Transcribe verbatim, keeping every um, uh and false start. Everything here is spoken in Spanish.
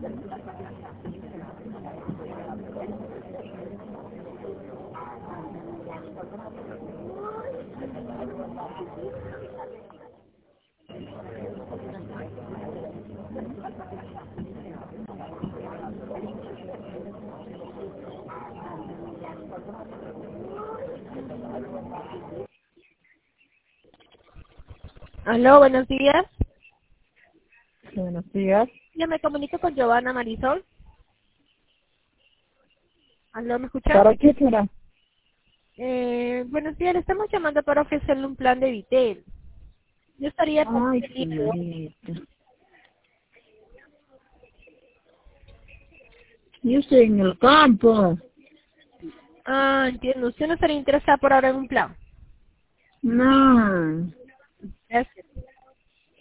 Aló, buenos días. Buenos días. Yo me comunico con Giovanna Marisol. Aló, ¿me escucha? ¿Para qué será? Eh, buenos días, le estamos llamando para ofrecerle un plan de Vitel. Yo estaría con Ay, Felipe. señorita. Yo estoy en el campo. Ah, entiendo. ¿Usted no estaría interesada por ahora en un plan? No. Gracias.